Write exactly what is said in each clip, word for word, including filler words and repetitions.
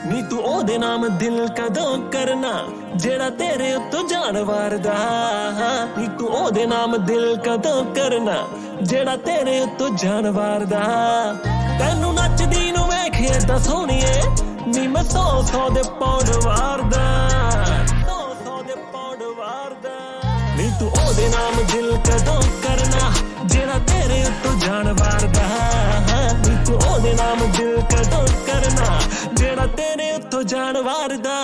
ਨੀ ਤੂੰ ਉਹਦੇ ਨਾਮ ਦਿਲ ਕਦੋਂ ਕਰਨਾ ਜਿਹੜਾ ਤੇਰੇ ਉੱਤੋਂ ਜਾਨ ਵਾਰਦਾ ਨੀ ਤੂੰ ਉਹਦੇ ਨਾਮ ਦਿਲ ਕਦੋਂ ਕਰਨਾ ਜਿਹੜਾ ਤੇਰੇ ਉੱਤੋਂ ਜਾਨ ਵਾਰਦਾ ਤੈਨੂੰ ਨੱਚਦੀ ਨੂੰ ਵੇਖੇ ਤਾਂ ਸੋਹਣੀਏ ਨੀ ਮੈਂ ਸੌ ਸੌ ਦੇ ਪੌਂਡ ਵਾਰਦਾ ਸੌ ਸੌ ਦੇ ਪੌਂਡ ਵਾਰਦਾ ਨੀ ਤੂੰ ਉਹਦੇ ਨਾਮ ਦਿਲ ਕਦੋਂ ਕਰਨਾ ਜਿਹੜਾ ਤੇਰੇ ਉੱਤੋਂ ਜਾਨ ਵਾਰਦਾ ਨੀ ਤੂੰ ਉਹਦੇ ਨਾਮ ਦਿਲ ਕਦੋਂ ਕਰਨਾ ਜਿਹੜਾ ਤੇਰੇ ਉੱਤੋਂ ਜਾਨ ਵਾਰਦਾ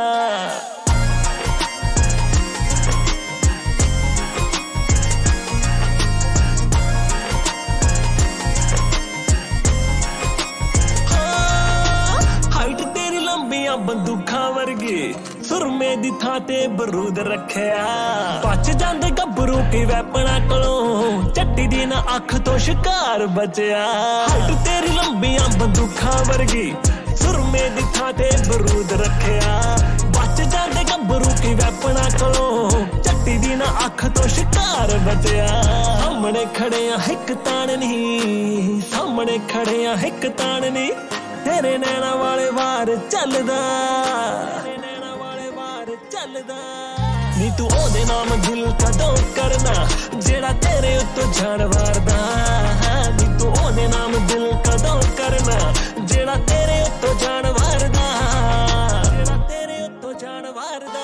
ਬੰਦੂਖਾਂ ਵਰਗੇ ਸੁਰਮੇ ਦੀ ਥਾਂ ਤੇ ਬਰੂਦ ਰੱਖਿਆ ਪੱਛ ਜਾਂਦੇ ਗੱਭਰੂ ਕੀ ਵੈਪਣਾ ਕੋਲੋਂ ਚੱਟੀ ਦੀ ਨਾ ਅੱਖ ਤੋਂ ਸ਼ਿਕਾਰ ਬਚਿਆ ਹੱਟ ਤੇਰੀ ਲੰਬੀਆਂ ਬੰਦੂਖਾਂ ਵਰਗੀ ਸੁਰਮੇ ਦੀ ਥਾਂ ਤੇ ਬਰੂਦ ਰੱਖਿਆ ਪੱਛ ਜਾਂਦੇ ਗੱਭਰੂ ਕੀ ਵੈਪਣਾ ਕੋਲੋਂ ਚੱਟੀ ਦੀ ਨਾ ਅੱਖ ਤੋਂ ਸ਼ਿਕਾਰ ਬਚਿਆ ਸਾਹਮਣੇ ਖੜਿਆ ਇੱਕ ਤਾਣ ਨਹੀਂ ਸਾਹਮਣੇ ਖੜਿਆ ਇੱਕ ਤਾਣ ਨਹੀਂ ਤੇਰੇ ਨੈਣਾ ਵਾਲੇ ਵਾਰ ਚੱਲਦਾ ਤੇਰੇ ਨੈਣਾ ਵਾਲੇ ਵਾਰ ਚੱਲਦਾ ਨੀ ਤੂੰ ਉਹਦੇ ਨਾਮ ਦਿਲ ਕਦੋਂ ਕਰਨਾ ਜਿਹੜਾ ਤੇਰੇ ਉੱਤੋਂ ਜਾਨ ਵਾਰਦਾ ਨੀ ਤੂੰ ਉਹਦੇ ਨਾਮ ਦਿਲ ਕਦੋਂ ਕਰਨਾ ਜਿਹੜਾ ਤੇਰੇ ਉੱਤੋਂ ਜਾਨ ਵਾਰਦਾ ਜਿਹੜਾ ਤੇਰੇ ਉੱਤੋਂ ਜਾਨ ਵਾਰਦਾ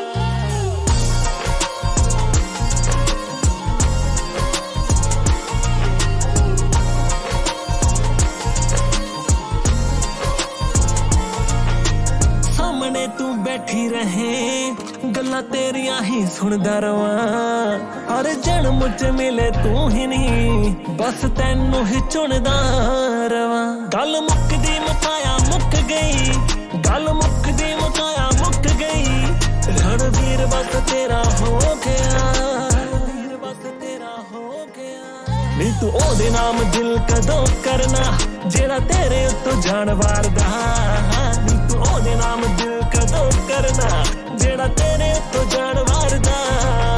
ਤੂੰ ਬੈਠੀ ਰਹੇ ਗੱਲਾਂ ਤੇਰੀਆਂ ਹੀ ਸੁਣਦਾ ਰਵਾਂ ਹਰ ਜਨਮ ਚ ਮਿਲੇ ਤੂੰ ਹੀ ਨਹੀਂ ਬਸ ਤੈਨੂੰ ਹੀ ਚੁਣਦਾ ਰਵਾਂ ਗੱਲ ਮੁੱਕਦੀ ਮੁਕਾਇਆ ਮੁੱਕ ਗਈ ਗੱਲ ਮੁੱਕਦੀ ਮੁਕਾਇਆ ਮੁੱਕ ਗਈ ਰਣਵੀਰ ਬਸ ਤੇਰਾ ਹੋ ਗਿਆ ਰਣਵੀਰ ਬਸ ਤੇਰਾ ਹੋ ਗਿਆ ਨੀ ਤੂੰ ਉਹਦੇ ਨਾਮ ਦਿਲ ਕਦੋਂ ਕਰਨਾ ਜਿਹੜਾ ਤੇਰੇ ਉੱਤੋਂ ਜਾਨ ਵਾਰਦਾ ਨੀ ਤੂੰ ਉਹਦੇ ਨਾਮ ਦਿਲ ਕਦੋਂ ਕਰਨਾ ਜਿਹੜਾ ਤੇਰੇ ਉੱਤੋਂ ਜਾਨ ਵਾਰਦਾ